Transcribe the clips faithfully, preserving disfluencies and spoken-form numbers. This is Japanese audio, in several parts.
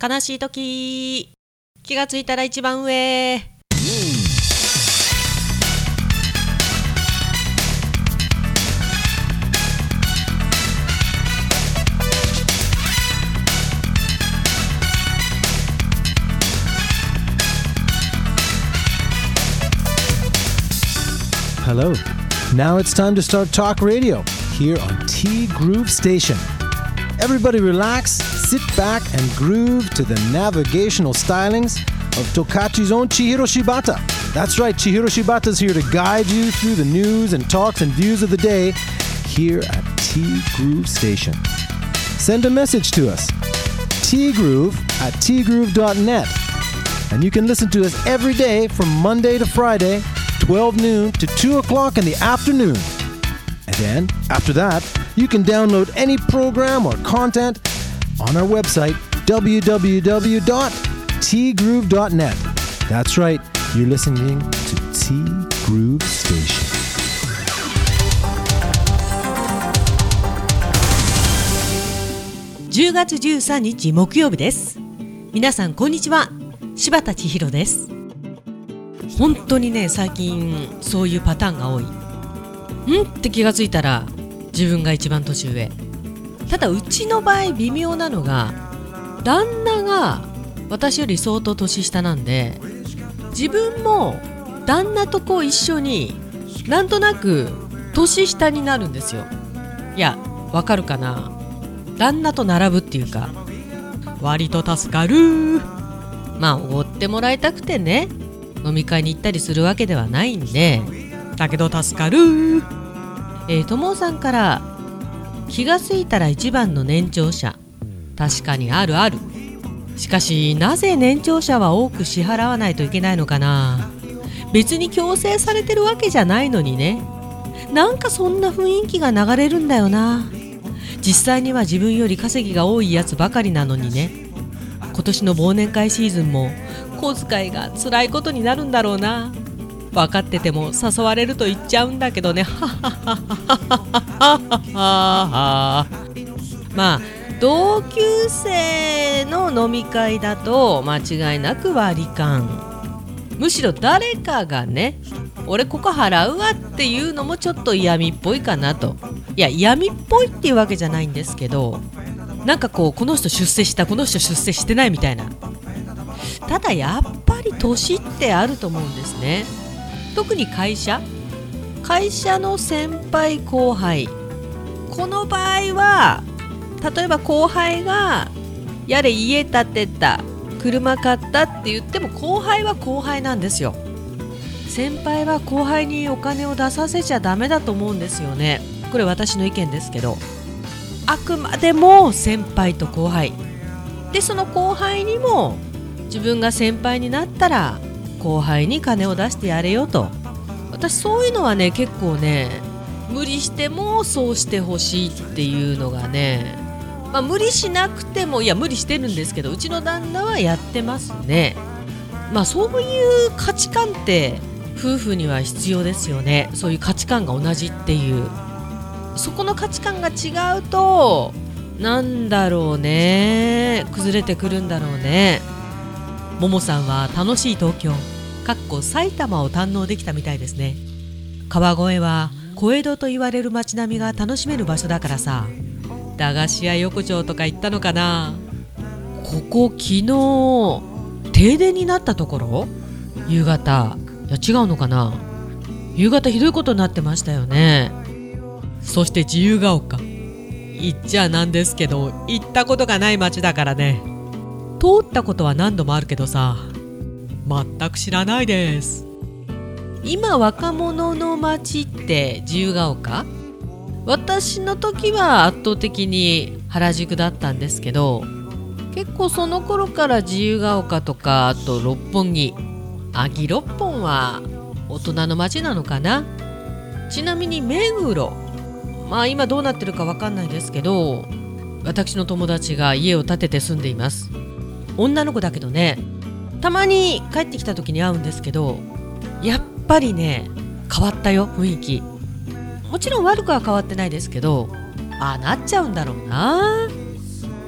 悲しい時、気がついたら一番上。 Hello. Now it's time to start Talk Radio here on T Groove Station. Everybody relax, sit back and groove to the navigational stylings of Tokachi's own Chihiro Shibata. That's right, Chihiro Shibata's here to guide you through the news and talks and views of the day here at T Groove Station. Send a message to us, tgroove at tgroove dot net. And you can listen to us every day from Monday to Friday, twelve noon to two o'clock in the afternoon. And then, after that, you can download any program or content on our website, w w w dot t groove dot net. That's right, you're listening to T Groove Station. じゅうがつじゅうさんにち木曜日です。皆さんこんにちは、柴田千尋です。本当にね、最近そういうパターンが多い。んって気がついたら自分が一番年上。ただうちの場合微妙なのが、旦那が私より相当年下なんで、自分も旦那とこう一緒になんとなく年下になるんですよ。いや、わかるかな。旦那と並ぶっていうか、割と助かる。まあおごってもらいたくてね、飲み会に行ったりするわけではないんで、だけど助かる。えー、ともさんから、気がついたら一番の年長者。確かにあるある。しかしなぜ年長者は多く支払わないといけないのかな。別に強制されてるわけじゃないのにね。なんかそんな雰囲気が流れるんだよな。実際には自分より稼ぎが多いやつばかりなのにね。今年の忘年会シーズンも小遣いが辛いことになるんだろうな。分かってても誘われると言っちゃうんだけどね。まあ同級生の飲み会だと間違いなく割り勘。むしろ誰かがね、俺ここ払うわっていうのもちょっと嫌味っぽいかなと。いや、嫌味っぽいっていうわけじゃないんですけど、なんかこう、この人出世した、この人出世してないみたいな。ただやっぱり年ってあると思うんですね。特に会社会社の先輩後輩、この場合は例えば後輩がやれ家建てた、車買ったって言っても後輩は後輩なんですよ。先輩は後輩にお金を出させちゃダメだと思うんですよね。これ私の意見ですけど、あくまでも先輩と後輩で、その後輩にも自分が先輩になったら後輩に金を出してやれよと。私そういうのはね、結構ね、無理してもそうしてほしいっていうのがね、まあ無理しなくても、いや無理してるんですけど、うちの旦那はやってますね。まあそういう価値観って夫婦には必要ですよね。そういう価値観が同じっていう、そこの価値観が違うとなんだろうね、崩れてくるんだろうね。ももさんは楽しい東京かっこ埼玉を堪能できたみたいですね。川越は小江戸と言われる街並みが楽しめる場所だからさ。駄菓子屋横丁とか行ったのかな。ここ昨日停電になったところ、夕方、いや違うのかな、夕方ひどいことになってましたよね。そして自由が丘、行っちゃなんですけど行ったことがない街だからね。通ったことは何度もあるけどさ、全く知らないです。今若者の街って自由が丘。私の時は圧倒的に原宿だったんですけど、結構その頃から自由が丘とか、あと六本木、あぎ六本は大人の街なのかな。ちなみに目黒、まあ今どうなってるか分かんないですけど、私の友達が家を建てて住んでいます。女の子だけどね、たまに帰ってきた時に会うんですけど、やっぱりね変わったよ、雰囲気。もちろん悪くは変わってないですけど、ああなっちゃうんだろうな。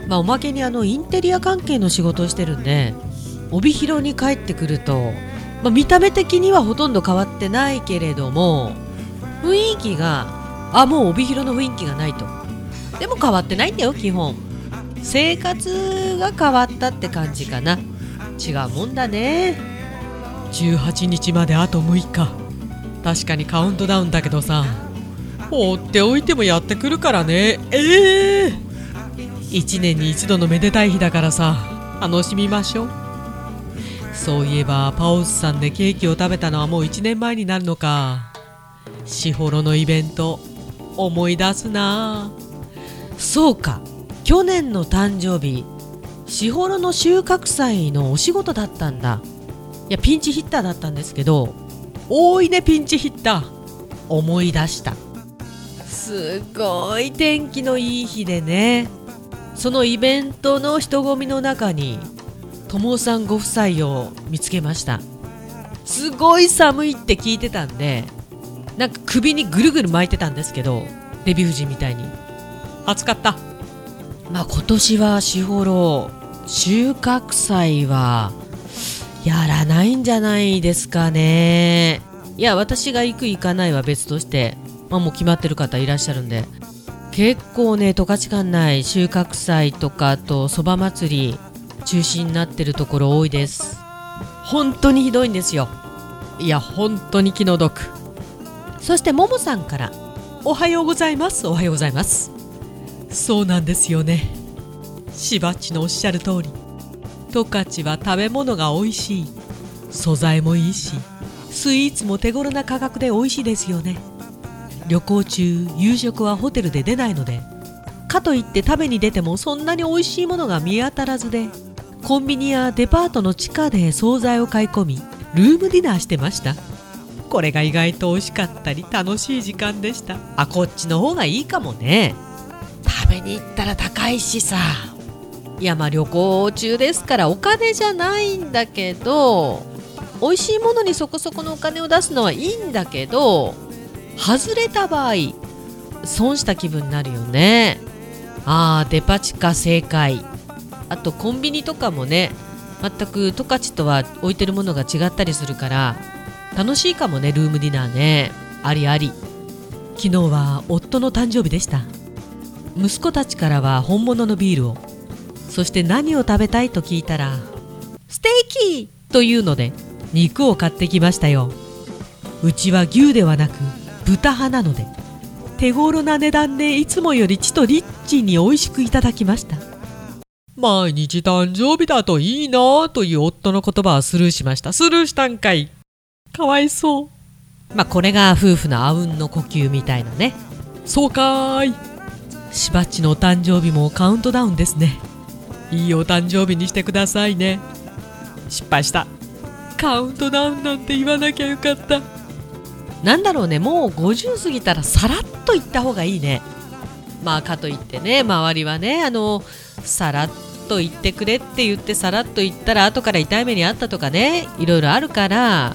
まあ、おまけにあのインテリア関係の仕事をしてるんで、帯広に帰ってくると、まあ、見た目的にはほとんど変わってないけれども、雰囲気があもう帯広の雰囲気がないと。でも変わってないんだよ基本。生活が変わったって感じかな。違うもんだね。じゅうはちにちまであとむいか。確かにカウントダウンだけどさ、放っておいてもやってくるからね。ええー、いちねんに一度のめでたい日だからさ、楽しみましょう。そういえばパオズさんでケーキを食べたのはもういちねんまえになるのか。しほろのイベント思い出すな。そうか、去年の誕生日、しほろの収穫祭のお仕事だったんだ。いやピンチヒッターだったんですけど、多いねピンチヒッター。思い出した。すごい天気のいい日でね、そのイベントの人混みの中に友さんご夫妻を見つけました。すごい寒いって聞いてたんで、なんか首にぐるぐる巻いてたんですけど、デヴィ夫人みたいに暑かった。まあ今年はしほろ収穫祭はやらないんじゃないですかね。いや私が行く行かないは別として、まあ、もう決まってる方いらっしゃるんで、結構ね十勝管内収穫祭とかあとそば祭り中止になってるところ多いです。本当にひどいんですよ。いや本当に気の毒。そしてももさんからおはようございます。おはようございます。そうなんですよね、しばっちのおっしゃる通り、十勝は食べ物が美味しい、素材もいいし、スイーツも手頃な価格で美味しいですよね。旅行中夕食はホテルで出ないので、かといって食べに出てもそんなに美味しいものが見当たらずで、コンビニやデパートの地下で惣菜を買い込みルームディナーしてました。これが意外と美味しかったり楽しい時間でした。あ、こっちの方がいいかもね。食べに行ったら高いしさ。いやまあ旅行中ですからお金じゃないんだけど、美味しいものにそこそこのお金を出すのはいいんだけど、外れた場合損した気分になるよね。あーデパ地下正解。あとコンビニとかもね、全く十勝とは置いてるものが違ったりするから楽しいかもね。ルームディナーね、ありあり。昨日は夫の誕生日でした。息子たちからは本物のビールを、そして何を食べたいと聞いたらステーキというので肉を買ってきましたよ。うちは牛ではなく豚派なので、手頃な値段でいつもよりちとリッチに美味しくいただきました。毎日誕生日だといいなという夫の言葉はスルーしました。スルーしたんかい、かわいそう。まあこれが夫婦のあうんの呼吸みたいなね。そうかーい、しばっちのお誕生日もカウントダウンですね。いいお誕生日にしてくださいね。失敗した。カウントダウンなんて言わなきゃよかった。なんだろうね、もうごじゅう過ぎたらさらっと言った方がいいね。まあかといってね、周りはね、あのさらっと言ってくれって言ってさらっと言ったら後から痛い目にあったとかね、いろいろあるから、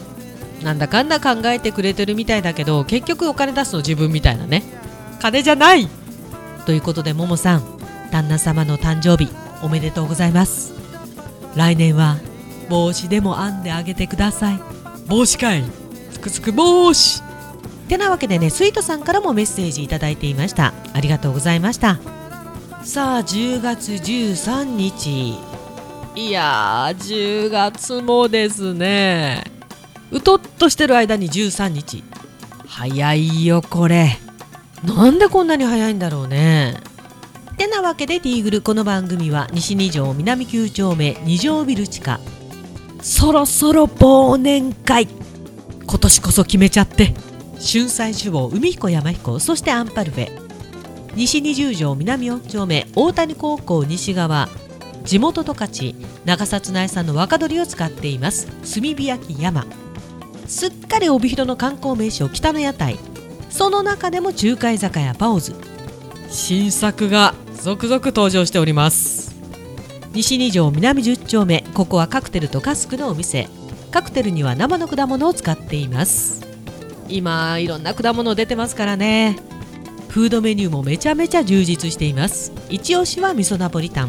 なんだかんだ考えてくれてるみたいだけど、結局お金出すの自分みたいなね。金じゃないということで、ももさん、旦那様の誕生日おめでとうございます。来年は帽子でも編んであげてください。帽子かい、つくつく帽子ってなわけでね、スイートさんからもメッセージいただいていました。ありがとうございました。さあじゅうがつじゅうさんにち、いやーじゅうがつもですね、うとっとしてる間にじゅうさんにち、早いよこれ。なんでこんなに早いんだろうね。てなわけでティーグル、この番組は西に条南きゅうちょうめに条ビル地下、そろそろ忘年会、今年こそ決めちゃって、春菜志望海彦山彦、そしてアンパルフェ、西にじゅう条南よんちょうめ大谷高校西側、地元十勝長札内産の若鶏を使っています炭火焼き山。すっかり帯広の観光名所北の屋台、その中でも中華居酒屋パオズ、新作が続々登場しております。西に条南じゅっちょうめ、ここはカクテルとカスクのお店。カクテルには生の果物を使っています。今いろんな果物出てますからね。フードメニューもめちゃめちゃ充実しています。一押しは味噌ナポリタン。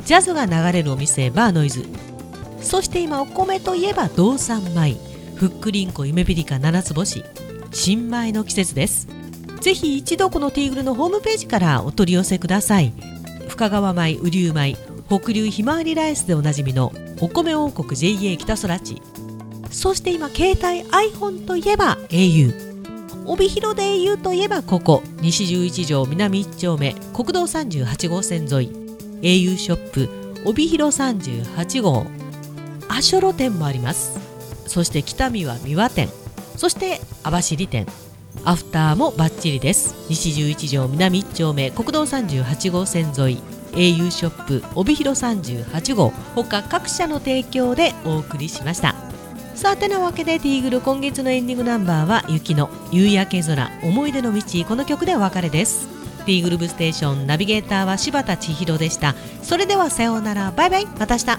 ジャズが流れるお店バーノイズ、そして今お米といえば道産米、ふっくりんこ夢ピリカ七つ星、新米の季節です。ぜひ一度このティーグルのホームページからお取り寄せください。深川米、雨竜米、北流ひまわりライスでおなじみのお米王国 ジェイエー 北空地、そして今携帯 iPhone といえば エーユー、 帯広で エーユー といえばここ西じゅういち条南いち丁目国道さんじゅうはち号線沿い エーユー ショップ帯広さんじゅうはち号、阿蘇路店もあります。そして北見は三輪店、そして網走店、アフターもバッチリです。西じゅういち条南いち丁目国道さんじゅうはち号線沿い エーユー ショップ帯広さんじゅうはち号、他各社の提供でお送りしました。さあてなわけでティーグル今月のエンディングナンバーは雪の夕焼け空思い出の道、この曲でお別れです。ティーグルーブステーションナビゲーターは柴田千尋でした。それではさようなら、バイバイ、また明日。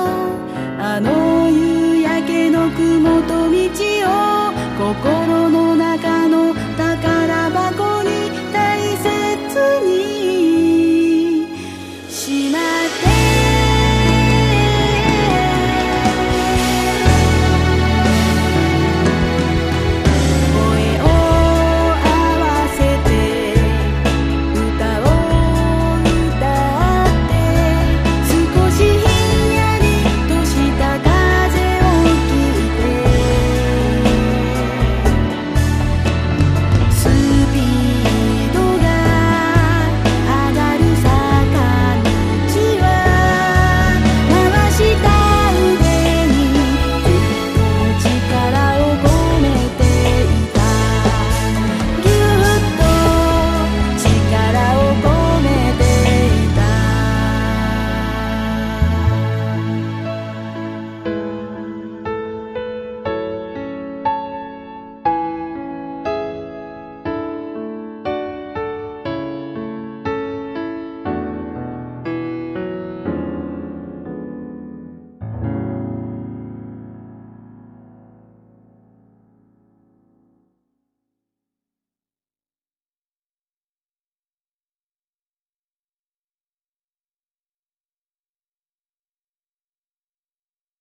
あの夕焼けの雲と道を心の